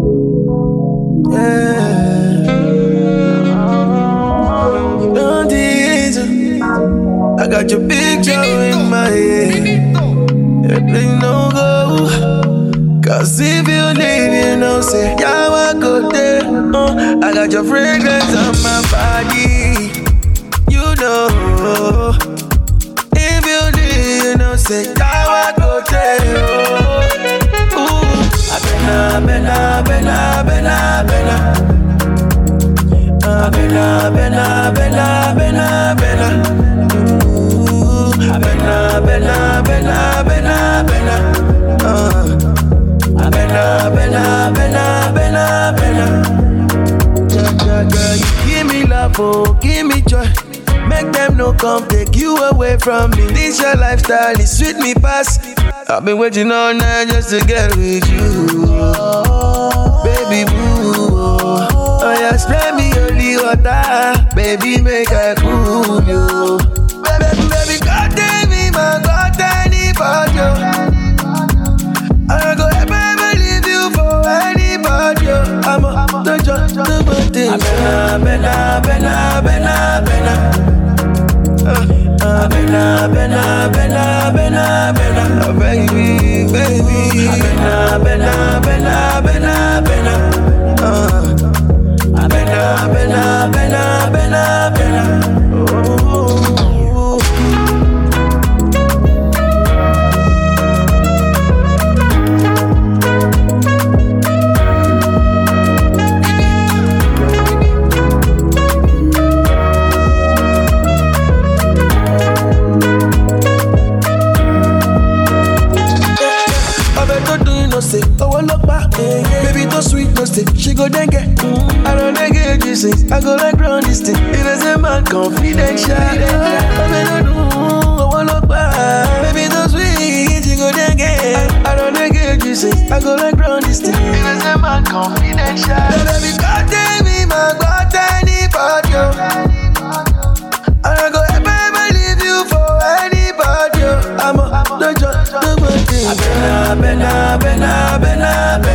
Yeah. Don't tease. I got your picture in my head. Everything no go. Cause if you leave, you know, say, yeah, I go there. I got your fragrance on my body. You know. If you leave, you know, say, yeah, I go there. Bena, bena, bena, bena, bena. Bena, bena, bena, bena, bena. Bena, bena, bena, bena, bena. Bena, bena, bena, bena, bena. Girl, you give me love, oh, give me joy. Make them no come take you away from me. This your lifestyle, it sweet me past. I've been waiting all night just to get with you, baby boo. Oh yeah, spray me holy water, baby make I cool you. Baby, God damn me, man, God anybody. I go ever leave you for anybody. I'm a the judge, the birthday. Bena, bena, bena, bena. Bena, bena, bena, bena, bena, baby, baby. Bena, bena, bena, bena, bena. Bena, bena, bena, bena, bena. Oh. Baby, too sweet, no stay. She go then get. I don't get you say. I go like round this thing. If it's a man confidential, I want look back. Baby, too sweet, she go then get. I don't get you say. I go like round this thing. If it's a man confidential, baby, God damn me, man, God anybody. I go ever leave you for anybody. I'm a the judge, the birthday. Bena, bena, bena, bena, bena.